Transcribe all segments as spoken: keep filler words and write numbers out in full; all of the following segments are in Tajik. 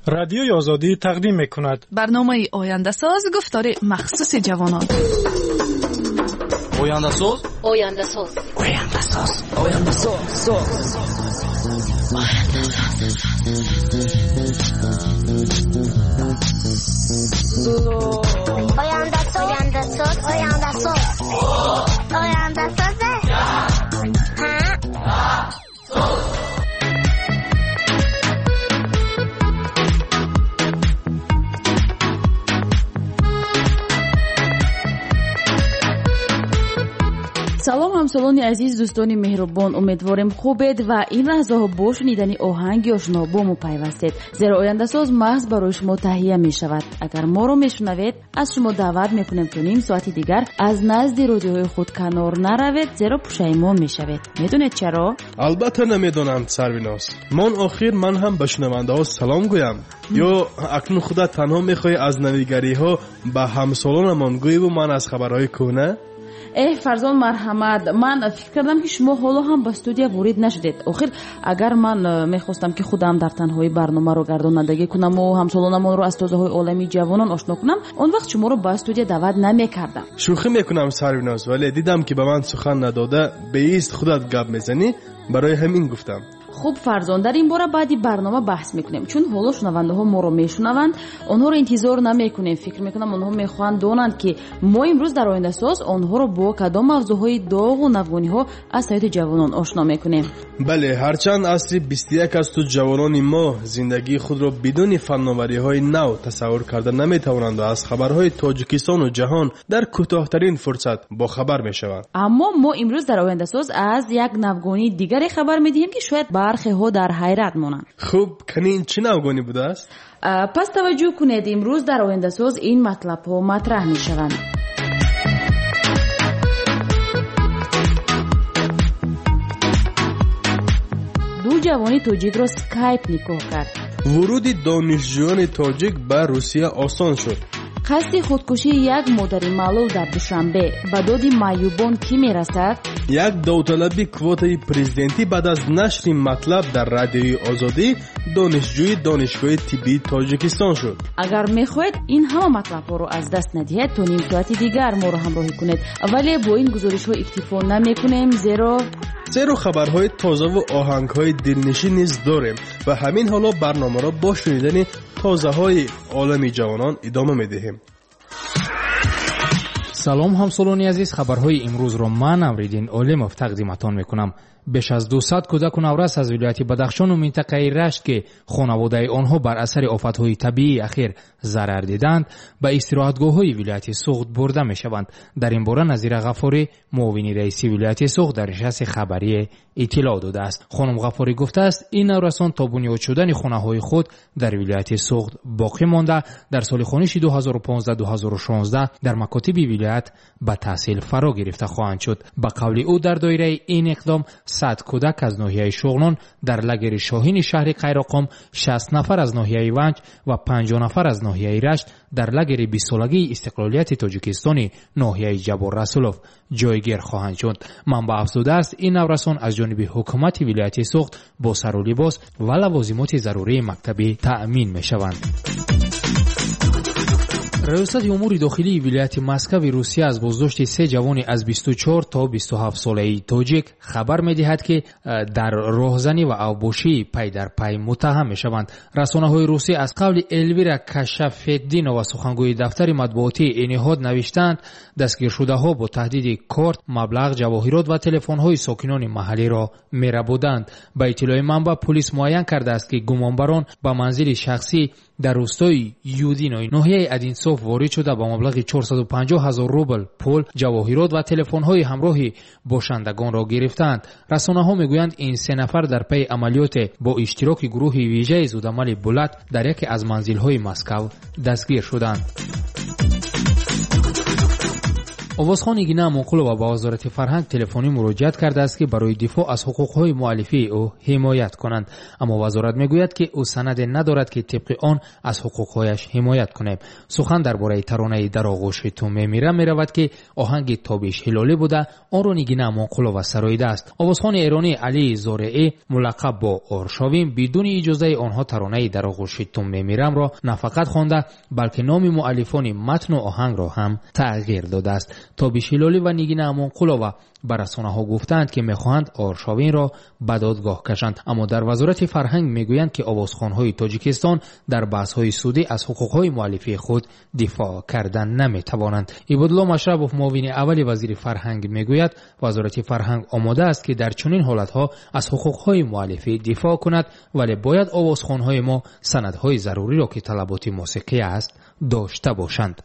رادیوی آزادی تقدیم میکند برنامه آینده ساز گفتار مخصوص جوانان. آینده ساز آینده ساز آینده ساز آینده ساز آینده ساز آینده ساز آینده ساز آینده ساز салом ҳамсолони азиз, дӯстони меҳрубон, умедворем хубед ва ин лаҳзаҳо бо шунидани оҳанги ошно бо мо пайвастед, зеро ояндасоз маҳз барои шумо таҳия мешавад. агар моро мешунавед, аз шумо даъват мекунем то ним соати дигар аз назди родиоҳои худ канор наравед, зеро пушаймон мешавед. медонед чаро? албатта намедонам сарвинос. мон охир ман ҳам ба шунавандаҳо салом гӯям. ё акнун худат танҳо мехоҳӣ аз навигариҳо ба ҳамсолонамон гӯеву ман аз хабарҳои кӯҳна? эҳ фарзон марҳамат, ман фикр кардам ки шумо ҳоло ҳам ба студия ворид нашудед. охир агар ман мехостам ки худам дар танҳои барномаро гардонандагӣ кунаму ҳамсолонамонро аз тозаҳои олами ҷавонон ошно кунам, он вақт шуморо ба студия даъват намекардам. шӯхӣ мекунам сарвиноз, вале дидам ки ба ман сухан надода беист худат гап мезанӣ, барои ҳамин гуфтам. хуб фарзон, дар ин бора баъди барнома баҳс мекунем, чун ҳоло шунавандаҳо моро мешунаванд, онҳоро интизор намекунем. фикр мекунам онҳо мехоҳанд донанд ки мо имрӯз дар ояндасоз онҳоро бо кадом мавзӯъҳои доғу навгониҳо аз ҳаёти ҷавонон ошно мекунем. бале, ҳарчанд асри бисту як аст, ту ҷавонони мо зиндагии худро бидуни фанновариҳои нав тасаввур карда наметавонанд ва аз хабарҳои тоҷикистону ҷаҳон дар кӯтоҳтарин фурсат бохабар мешаванд. аммо мо имрӯз дар ояндасоз аз як навгонии дигаре хабар медиҳем ки шояд бархеҳо дар ҳайрат монанд. хуб, канин чӣ навгонӣ будааст? пас таваҷҷӯҳ кунед, имрӯз дар ояндасоз ин матлабҳо матраҳ мешаванд. ду ҷавони тоҷикро скайп никоҳ кард. вуруди донишҷӯёни тоҷик ба русия осон шуд. қасди худкушии як модари маълул дар душанбе ба доди маъюбон кӣ мерасад? як довталаби квотаи президентӣ баъд аз нашри матлаб дар радиои озодӣ донишҷӯи донишгоҳи тиббии тоҷикистон шуд. агар мехоҳед ин ҳама матлабҳоро аз даст надиҳед, то ним соати дигар моро ҳамроҳӣ кунед, вале бо ин гузоришҳо иктифо намекунем, зеро зеро хабарҳои тозаву оҳангҳои дилнишин низ дорем ва ҳамин ҳоло барномаро бо шунидани тозаҳои олами ҷавонон идома медиҳем. салом ҳамсолони азиз, хабарҳои имрӯзро ман Амриддин Олимов тақдиматон мекунам. беш аз дусад кӯдаку наврас аз вилояти Бадахшону минтақаи Рашт ки хонаводаи онҳо бар асари офатҳои табиии ахир зарар диданд, ба истироҳатгоҳҳои вилояти Суғд бурда мешаванд. дар ин бора Назира Ғафорӣ, муовини раиси вилояти Суғд, дар нишасти хабарие иттилоъ додааст. хонум Ғафорӣ гуфтааст, ин наврасон то бунёд шудани хонаҳои худ дар вилояти Суғд боқӣ монда, дар соли хониши ду ҳазору понздаҳ ду ҳазору шонздаҳ дар макотиби вилоят ба таҳсил фаро гирифта хоҳанд шуд. ба қавли ӯ, дар доираи ин иқдом сад кӯдак аз ноҳияи Шуғнон, дар лагери Шоҳини шаҳри Қайроқом шаст нафар аз ноҳияи Ванҷ ва панҷоҳ нафар аз ноҳияи Рашт, дар лагери бистсолагии истиқлолияти Тоҷикистони ноҳияи Ҷабор Расулов ҷойгир хоҳанд шуд. манбаъ афзудааст, ин наврасон аз ҷониби ҳукумати вилояти Суғд бо сару либос ва лавозимоти зарурии мактабӣ таъмин мешаванд. раёсати умури дохилии вилояти Москави Русия аз боздошти се ҷавони аз бисту чор то бисту ҳафт солаи тоҷик хабар медиҳад ки дар роҳзанӣ ва авбошии пай дар пай муттаҳам мешаванд. расонаҳои русӣ аз қавли Элвира Кашафетдинова, сухангӯи дафтари матбуотии ин ниҳод, навиштанд дастгиршудаҳо бо таҳдиди корт, маблағ, ҷавоҳирот ва телефонҳои сокинони маҳаллиро мерабуданд. ба иттилои манбаъ, пулис муайян кардааст ки гумонбарон ба манзили шахсӣ дар рӯстои Юдинои ноҳияи Адинсоф ворид шуда ба маблағи чорсаду панҷоҳ ҳазор рубл пул, ҷавоҳирот ва телефонҳои ҳамроҳи бошандагонро гирифтанд. расонаҳо мегӯянд, ин се нафар дар пайи амалиёте бо иштироки гурӯҳи вижаи зудамали Булат дар яке аз манзилҳои Москав дастгир шуданд. овозхон Игина Амонқулова ба вазорати фарҳанг телефонӣ муроҷиат кардааст ки барои дифоъ аз ҳуқуқҳои муаллифии ӯ ҳимоят кунанд, аммо вазорат мегӯяд ки ӯ санаде надорад ки тибқи он аз ҳуқуқҳояш ҳимоят кунем. сухан дар бораи таронаи дар оғӯши ту мемирам меравад ки оҳанги тобиш ҳилолӣ буда онро Игина Амонқулова сароидааст. овозхони эронӣ Алии Зореӣ мулаққаб бо Оршовин бидуни иҷозаи онҳо таронаи дар оғӯши ту мемирамро на фақат хонда, балки номи муаллифони матну оҳангро ҳам тағйир додааст. тобиш ҳилолӣ ва Игина Амонқулова ба расонаҳо гуфтанд ки мехоҳанд Оршовинро ба додгоҳ кашанд, аммо дар вазорати фарҳанг мегӯянд ки овозхонҳои Тоҷикистон дар баҳсҳои судӣ аз ҳуқуқҳои муаллифии худ дифоъ кардан наметавонанд. Ибодулло Машрабов, муовини аввали вазири фарҳанг, мегӯяд вазорати фарҳанг омода аст ки дар чунин ҳолатҳо аз ҳуқуқҳои муаллифӣ дифоъ кунад, вале бояд овозхонҳои мо санадҳои заруриро ки талаботи мусиқӣ аст дошта бошанд.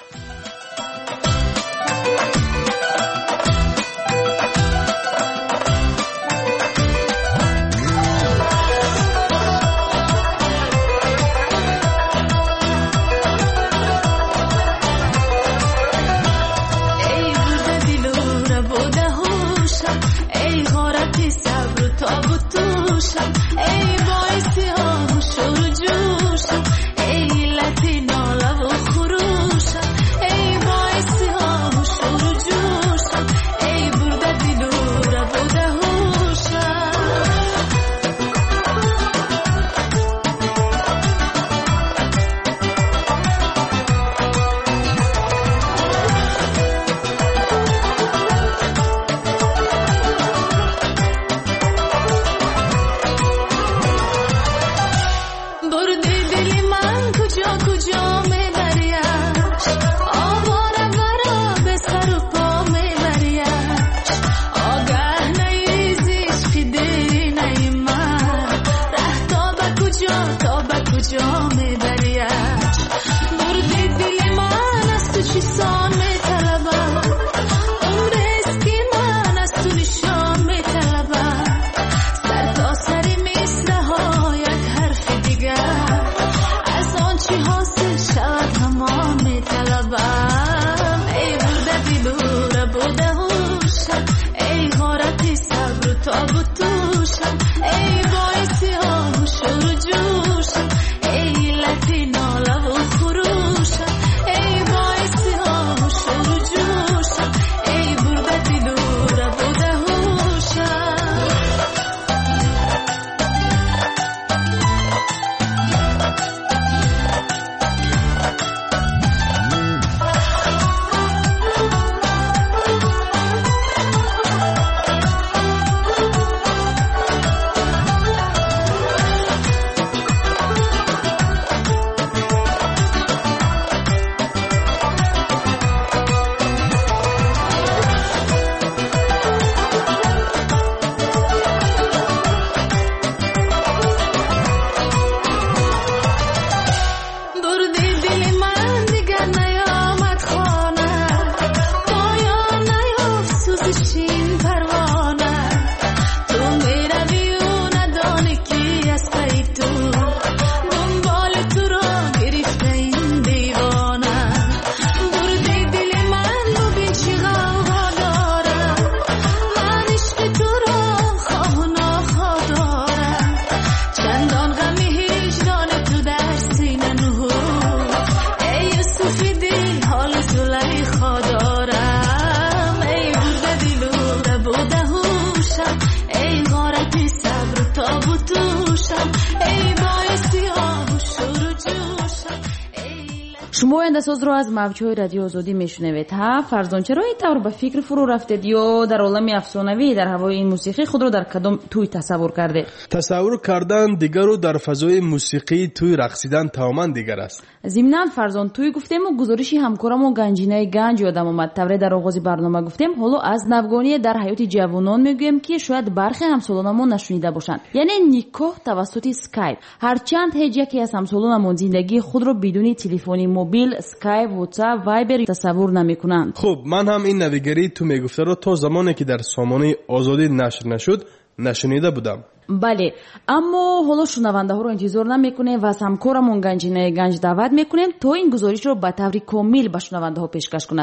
шумо ояндасозро аз мавҷҳои радиои озодӣ мешунавед. ҳа фарзон, чаро ин тавр ба фикр фурӯ рафтед ё дар олами афсонавӣ дар ҳавои ин мусиқӣ худро дар кадом тӯй тасаввур кардед? тасаввур кардан дигару дар фазои мусиқии тӯй рақсидан тамоман дигар аст. зимнан фарзон, тӯй гуфтему гузориши ҳамкорамон Ганҷинаи Ганҷ ёдам омад. тавре дар оғози барнома гуфтем, ҳоло аз навгоние дар ҳаёти ҷавонон мегӯем ки шояд бархе ҳамсолонамон нашунида бошанд, яъне никоҳ тавассути скайп. ҳарчанд ҳеҷ яке аз ҳамсолонамон зиндагии худро бидуни телефони мобил, скайп, ватсап, вайбер тасаввур намекунанд. хуб, ман ҳам ин навигарии ту мегуфтаро то замоне ки дар сомонаи озодӣ нашр нашуд нашунида будам. бале, аммо ҳоло шунавандаҳоро интизор намекунем ва аз ҳамкорамон Ганҷинаи Ганҷ даъват мекунем то ин гузоришро ба таври комил ба шунавандаҳо пешкаш кунад.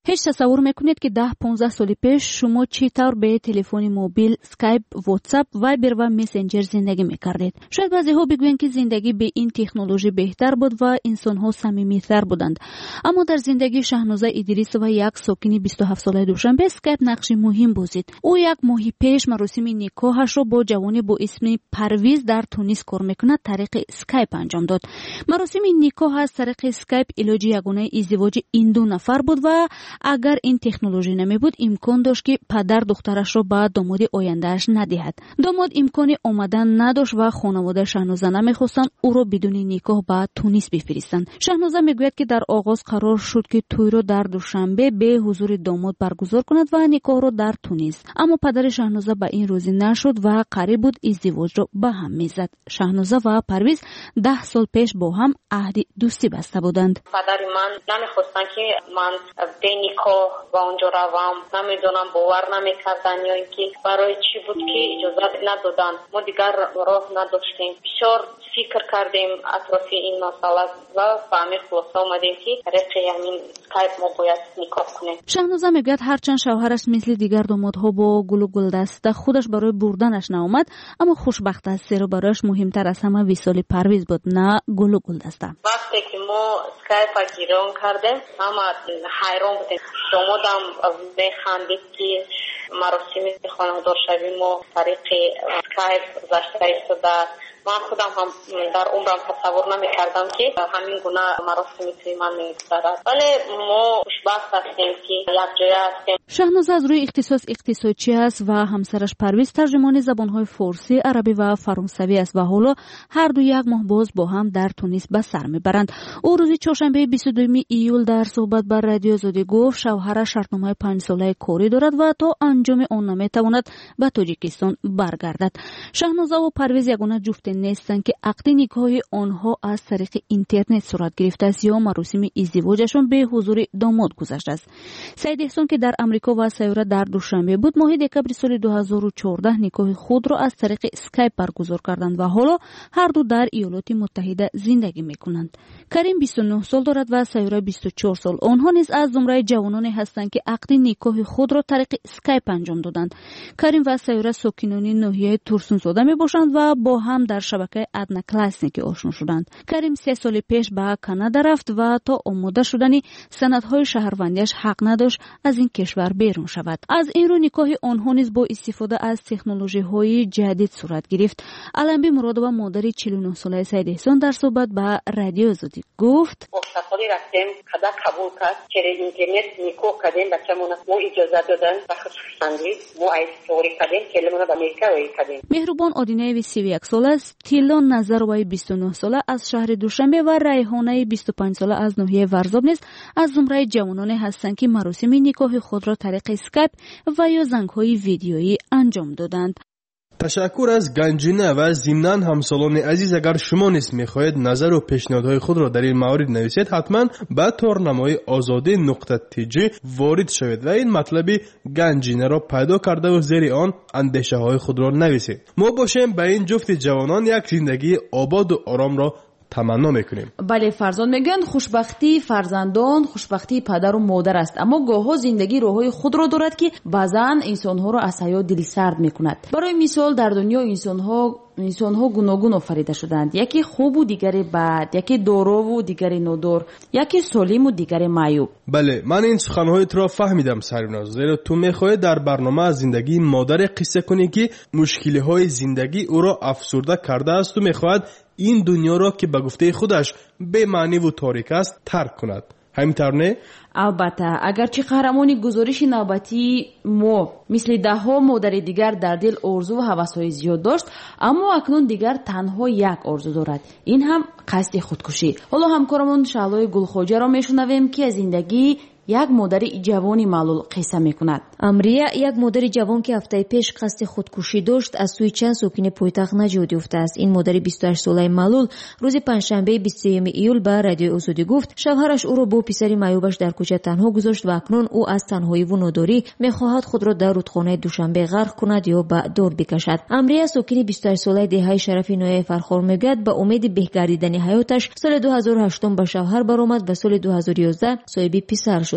هیچ تصور میکنید که ده پانزده سال پیش شما چطور به تلفن موبیل، اسکایپ، واتساپ، وایبر و مسنجر زندگی میکردید؟ شاید بعضی ها بگویند که زندگی به این تکنولوژی بهتر بود و انسان ها صمیمیتر بودند. اما در زندگی شهنازه ادریس و یک ساکن بیست و هفت ساله دوشنبه اسکایپ نقش مهم بازید. او یک ماه پیش مراسم نکاحش را با جوانی با اسم پرویز در تونس کار میکند طریق اسکایپ انجام داد. مراسم نکاح از طریق اسکایپ علاج یگانه ازدواج این دو نفر بود و اگر این تکنولوژی نمی بود امکان داشت که پدر دخترش را به داماد آیندهش ندهد. داماد امکان آمدن نداشت و خانواده شهنازه نمیخواستند او را بدون نکاح به تونس بفرستند. شهنازه میگوید که در آغاز قرار شد که توی را در دوشنبه به حضور داماد برگزار کند و نکاح را در تونس، اما پدر شهنازه به این راضی نشد و قریب بود ازدواج را به هم میزد. شهنازه و پرویز ده سال پیش با هم عهد دوستی بسته بودند. پدر من نمیخواستن که من به نکاح و اونجا روم، نمیدونم باور نمیکردن یا اینکه برای چی بود که اجازه ندادن. ما دیگر راه نداشتیم. بسیار فکر کردیم اطراف این مسئله و فهمی خلاصه اومدیم که رقی همین اسکایپ ما باید نکاح کنیم. شهنازه میگوید هرچند شوهرش مثل دیگر دامادها با گل و گلدسته خودش برای بردنش ناامد، اما خوشبخت است زیرا برایش مهمتر از همه وصال پرویز بود، نه گل و گلدسته. وقتی که ما اسکایپ گیران کردیم اما حیران بودیم. دامادم میخندید که مراسم خانوادار شوی ما طریق اسکایپ گذشته ایستاده. من خودم هم در عمرم تصور نمی کردم که همین گونه مراسمی توی من میگذرد، ولی ما خوشبخت هستیم که یک جای هستیم. شهنازه از روی اختصاص اقتصادچی است و همسرش پرویز ترجمان زبانهای فارسی، عربی و فرانسوی است و حالا هر دو یک ماه باز با هم در تونس به سر میبرند. او روز چهارشنبه بیست و دوم ایول در صحبت بر رادیو آزادی گفت شوهرش شرطنامه پنج ساله کاری دارد و تا انجام آن نمیتواند به تاجیکستان برگردد. شهنازه و پرویز یگانه جفت نیستند که عقد نکاح آنها از طریق اینترنت صورت گرفته است یا مراسم ازدواجشان به حضور داماد گذشته است. سید احسان که در امریکا و سیاره در دوشنبه بود ماه دکبر سال دو هزار و چهارده نکاح خود را از طریق اسکایپ برگزار کردند و حالا هر دو در ایالات متحده زندگی میکنند. کریم بیست و نه سال دارد و سیاره بیست و چهار سال. آنها نیز از زمره جوانانی هستند که عقد نکاح خود را طریق اسکایپ انجام دادند. کریم و سیاره ساکنان ناحیه تورسونزاده میباشند و با هم در شبکه ادنا کلاسیک آشنا شدند. کریم سه سال پیش به کانادا رفت و تا آماده شدن سندهای شهروندیش حق نداشت از این کشور بیرون شود. از این رو نکاح آنها نیز با استفاده از تکنولوژی های جدید صورت گرفت. علنبی مرادова مادر چهل و نه ساله سید احسان در صحبت با رادیو آزادی گفت سفاری رفتیم خدا قبول کرد که اینترنت نکاح کردیم بچه‌مون ما اجازه دادن و خصوصاً ما ایستوری کردیم کلمون به امریکا کردیم. مهربان آدینه سی و یک ساله است، تیلان نظروی بیست و نه ساله از شهر دوشنبه و ریحانه بیست و پنج ساله از ناحیه ورزاب نیز از زمره جوانان هستند که مراسم نکاح خود را طریق اسکایپ و یا زنگ‌های ویدیویی انجام دادند. تشکر از گنجینه و ضمناً همسالان عزیز اگر شما نیز میخواهید نظر و پیشنهادهای خود را در این مورد نویسید حتما به تورنمای آزادی نقطه تی جی وارد شوید و این مطلبی گنجینه را پیدا کرده و زیر آن اندیشه های خود را نویسید. ما باشیم به این جفت جوانان یک زندگی آباد و آرام را تمنا میکنیم. بله فرزند میگن خوشبختی فرزندان خوشبختی پدر و مادر است، اما گاه‌ها زندگی راههای خود را دارد که بعضن انسان‌ها را از حیات دلسرد میکند. برای مثال در دنیا انسان‌ها انسان‌ها گوناگون آفریده شدند، یکی خوب و دیگری بد، یکی دارا و دیگری نادار، یکی سالم و دیگری معیوب. بله من این سخن‌هایت را فهمیدم سریناز، زیرا تو می‌خواهی در برنامه از زندگی مادر قصه کنی که مشکل‌های زندگی او را افسرده کرده است و می‌خواهد این دنیا را که به گفته خودش بے معنی و تاریک است ترک کند. همینطور نه؟ البته اگرچه قهرمانی گزارش نوبتی ما مثل ده ها مادر دیگر در دل آرزو و هوس‌های زیاد داشت، اما اکنون دیگر تنها یک آرزو دارد، این هم قصد خودکشی. حالا همکارمون شعلای گلخواجه را میشنویم که از زندگی یک مادر جوانی معلول قصه میکند. امریه یک مادر جوان که هفته پیش قصد خودکشی داشت از سوی چند ساکن پایتخت نجات یافته است. این مادر بیست و هشت ساله معلول روز پنجشنبه بیست و سوم ایول به رادیو آزادی گفت شوهرش او را با پسری معیوبش در کوچه تنها گذاشت و اکنون او از تنهایی و ناداری میخواهد خود را در رودخانه دوشنبه غرق کند یا به دار بکشد. امریه ساکن بیست و هشت ساله دهه شرفی نوعه فرخار میگوید به امید بهگردیدن حیاتش سال دو هزار و هشت به شوهر برآمد و سال دو هزار و یازده صاحب پسر شد.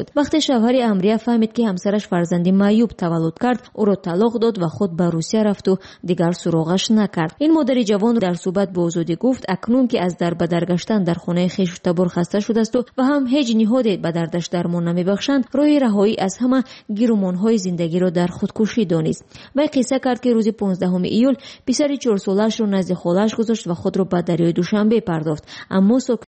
شد. وقتی شوهر امریه فهمید که همسرش فرزندی معیوب تولد کرد، او را طلاق داد و خود به روسیه رفت و دیگر سراغش نکرد. این مادر جوان در صحبت با آزادی گفت اکنون که از در به در گشتن در خانه خویش تبر خسته شده است و هم هیچ نهادی به دردش درمان نمیبخشند، راه رهایی از همه گیرومانهای زندگی را در خودکشی دانست. و قصه کرد که روز پانزدهم ایول پسر چهار سالش را نزد خالش گذاشت و خود را به دریای دوشنبه پرداخت، اما